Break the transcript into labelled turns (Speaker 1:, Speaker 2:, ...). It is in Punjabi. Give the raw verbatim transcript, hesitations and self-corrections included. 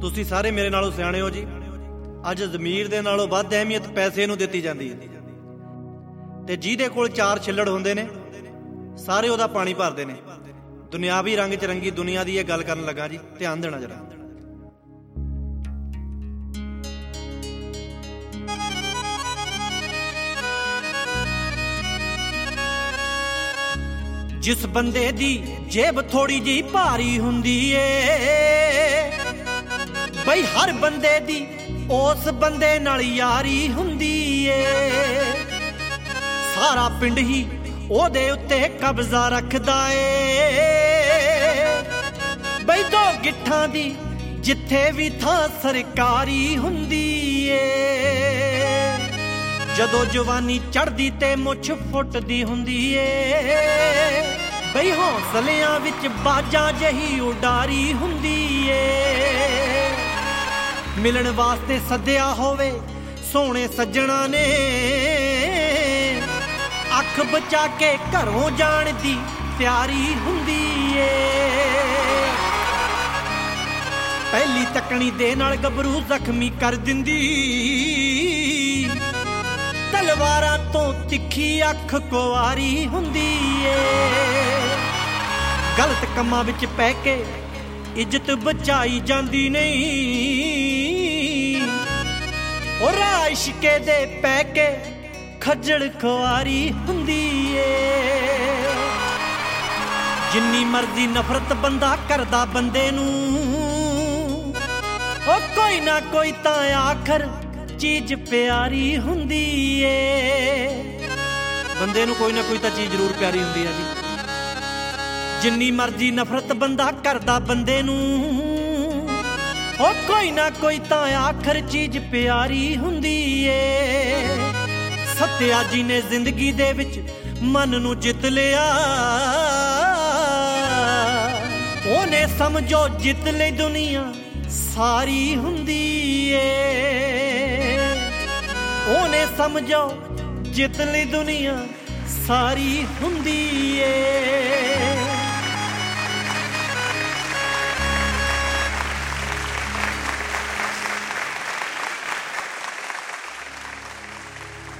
Speaker 1: ਤੁਸੀਂ ਸਾਰੇ ਮੇਰੇ ਨਾਲੋਂ ਸਿਆਣੇ ਹੋ ਜੀ। ਅੱਜ ਜ਼ਮੀਰ ਦੇ ਨਾਲੋਂ ਵੱਧ ਅਹਿਮੀਅਤ ਪੈਸੇ ਨੂੰ ਦਿੱਤੀ ਜਾਂਦੀ ਹੈ ਤੇ ਜਿਹਦੇ ਕੋਲ ਚਾਰ ਛਿੱਲੜ ਹੁੰਦੇ ਨੇ ਸਾਰੇ ਉਹਦਾ ਪਾਣੀ ਭਰਦੇ ਨੇ। ਦੁਨਿਆਵੀ ਰੰਗ 'ਚ ਰੰਗੀ ਦੁਨੀਆ ਦੀ ਇਹ ਗੱਲ ਕਰਨ ਲੱਗਾ ਜੀ, ਧਿਆਨ ਦੇਣਾ ਜਰਾ। ਜਿਸ ਬੰਦੇ ਦੀ ਜੇਬ ਥੋੜੀ ਜਿਹੀ ਭਾਰੀ ਹੁੰਦੀ ਏ ਬਈ ਹਰ ਬੰਦੇ ਦੀ ਉਸ ਬੰਦੇ ਨਾਲ ਯਾਰੀ ਹੁੰਦੀ ਏ। ਸਾਰਾ ਪਿੰਡ ਹੀ ਉਹਦੇ ਉੱਤੇ ਕਬਜ਼ਾ ਰੱਖਦਾ ਏ ਬਈ ਦੋ ਗਿੱਠਾਂ ਦੀ ਜਿੱਥੇ ਵੀ ਥਾਂ ਸਰਕਾਰੀ ਹੁੰਦੀ ਏ। ਜਦੋਂ ਜਵਾਨੀ ਚੜ੍ਹਦੀ ਤੇ ਮੁੱਛ ਫੁੱਟਦੀ ਹੁੰਦੀ ਏ ਬਈ ਹੌਸਲਿਆਂ ਵਿੱਚ ਬਾਜਾਂ ਜਹੀ ਉਡਾਰੀ ਹੁੰਦੀ ਏ। ਮਿਲਣ ਵਾਸਤੇ ਸੱਦਿਆ ਹੋਵੇ ਸੋਹਣੇ ਸੱਜਣਾ ਨੇ ਅੱਖ ਬਚਾ ਕੇ ਘਰੋਂ ਜਾਣ ਦੀ ਤਿਆਰੀ ਹੁੰਦੀ ਏ। ਪਹਿਲੀ ਤੱਕਣੀ ਦੇ ਨਾਲ ਗੱਭਰੂ ਜ਼ਖਮੀ ਕਰ ਦਿੰਦੀ, ਤਲਵਾਰਾਂ ਤੋਂ ਤਿੱਖੀ ਅੱਖ ਕੁਆਰੀ ਹੁੰਦੀ ਏ। ਗਲਤ ਕੰਮਾਂ ਵਿੱਚ ਪੈ ਕੇ ਇੱਜ਼ਤ ਬਚਾਈ ਜਾਂਦੀ ਨਹੀਂ, ਉਹ ਰਾਹ ਇਸ਼ਕੇ ਦੇ ਪੈ ਕੇ ਖੱਜਲ ਖੁਆਰੀ ਹੁੰਦੀ ਏ। ਜਿੰਨੀ ਮਰਜ਼ੀ ਨਫ਼ਰਤ ਬੰਦਾ ਕਰਦਾ ਬੰਦੇ ਨੂੰ, ਉਹ ਕੋਈ ਨਾ ਕੋਈ ਤਾਂ ਆਖਰ ਚੀਜ਼ ਪਿਆਰੀ ਹੁੰਦੀ ਏ। ਬੰਦੇ ਨੂੰ ਕੋਈ ਨਾ ਕੋਈ ਤਾਂ ਚੀਜ਼ ਜ਼ਰੂਰ ਪਿਆਰੀ ਹੁੰਦੀ ਆ ਜੀ। ਜਿੰਨੀ ਮਰਜ਼ੀ ਨਫ਼ਰਤ ਬੰਦਾ ਕਰਦਾ ਬੰਦੇ ਨੂੰ, ਉਹ ਕੋਈ ਨਾ ਕੋਈ ਤਾਂ ਆਖਰ ਚੀਜ਼ ਪਿਆਰੀ ਹੁੰਦੀ ਏ। ਸੱਤਿਆ ਜੀ ਨੇ ਜ਼ਿੰਦਗੀ ਦੇ ਵਿੱਚ ਮਨ ਨੂੰ ਜਿੱਤ ਲਿਆ, ਉਹਨੇ ਸਮਝੋ ਜਿੱਤ ਲਈ ਦੁਨੀਆ ਸਾਰੀ ਹੁੰਦੀ ਏ। ਉਹਨੇ ਸਮਝੋ ਜਿੱਤ ਲਈ ਦੁਨੀਆ ਸਾਰੀ ਹੁੰਦੀ ਏ।